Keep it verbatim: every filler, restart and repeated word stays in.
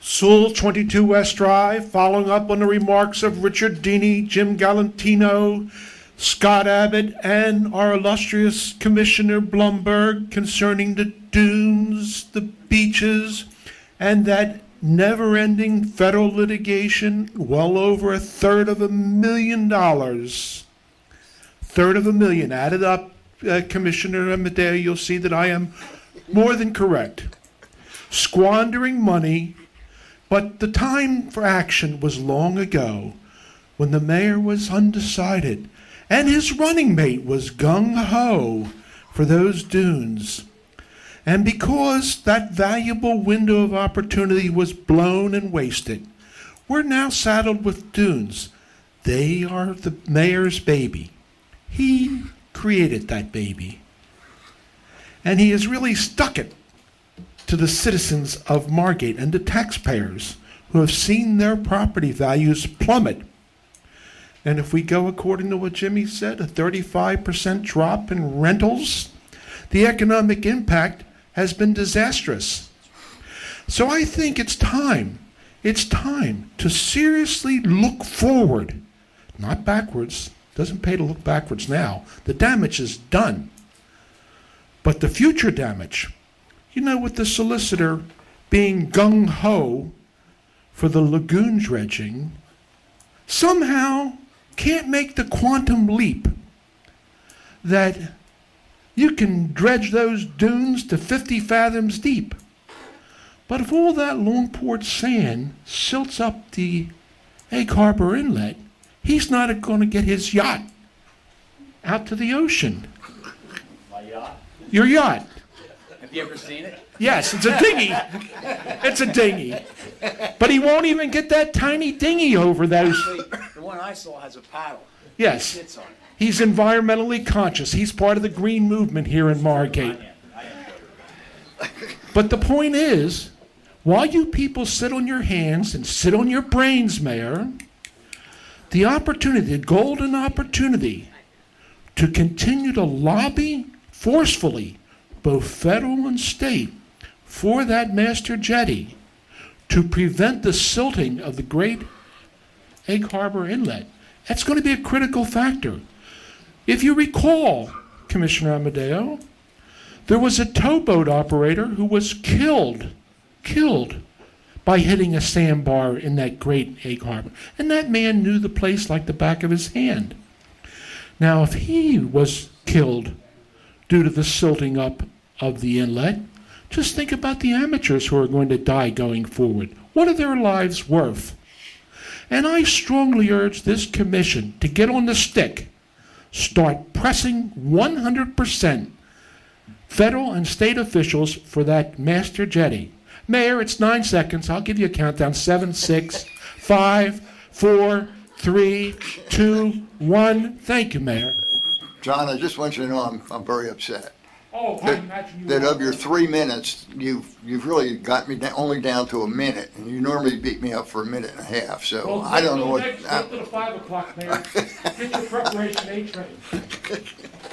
Sewell, twenty-two West Drive, following up on the remarks of Richard Deeney, Jim Galantino, Scott Abbott, and our illustrious Commissioner Blumberg concerning the dunes, the beaches, and that never-ending federal litigation, well over a third of a million dollars. Third of a million. Added up, uh, Commissioner Amadeo, you'll see that I am more than correct. Squandering money, but the time for action was long ago when the mayor was undecided and his running mate was gung-ho for those dunes. And because that valuable window of opportunity was blown and wasted, we're now saddled with dunes. They are the mayor's baby. He created that baby. And he has really stuck it to the citizens of Margate and the taxpayers who have seen their property values plummet. And if we go according to what Jimmy said, a thirty-five percent drop in rentals, the economic impact has been disastrous. So I think it's time, it's time to seriously look forward, not backwards. Doesn't pay to look backwards now. The damage is done. But the future damage, you know, with the solicitor being gung-ho for the lagoon dredging, somehow can't make the quantum leap that you can dredge those dunes to fifty fathoms deep. But if all that long-poured sand silts up the Egg Harbor Inlet, he's not going to get his yacht out to the ocean. My yacht? Your yacht. Have you ever seen it? Yes, it's a dinghy. It's a dinghy. But he won't even get that tiny dinghy over those. Actually, the one I saw has a paddle. Yes. He sits on it. He's environmentally conscious. He's part of the green movement here in Margate. I am. I am. But the point is, while you people sit on your hands and sit on your brains, Mayor, the opportunity, the golden opportunity to continue to lobby forcefully, both federal and state, for that master jetty to prevent the silting of the great Egg Harbor Inlet. That's going to be a critical factor. If you recall, Commissioner Amadeo, there was a towboat operator who was killed, killed by hitting a sandbar in that great Egg Harbor. And that man knew the place like the back of his hand. Now, if he was killed due to the silting up of the inlet, just think about the amateurs who are going to die going forward. What are their lives worth? And I strongly urge this commission to get on the stick, start pressing one hundred percent federal and state officials for that master jetty. Mayor, it's nine seconds. I'll give you a countdown. Seven, six, five, four, three, two, one. Thank you, Mayor. John, I just want you to know I'm, I'm very upset. Oh, I That, imagine you that are. of your three minutes, you've you've really got me down, only down to a minute, and you normally beat me up for a minute and a half. So Well, I don't know what. Next, up to the five o'clock, Mayor. Get your preparation A train.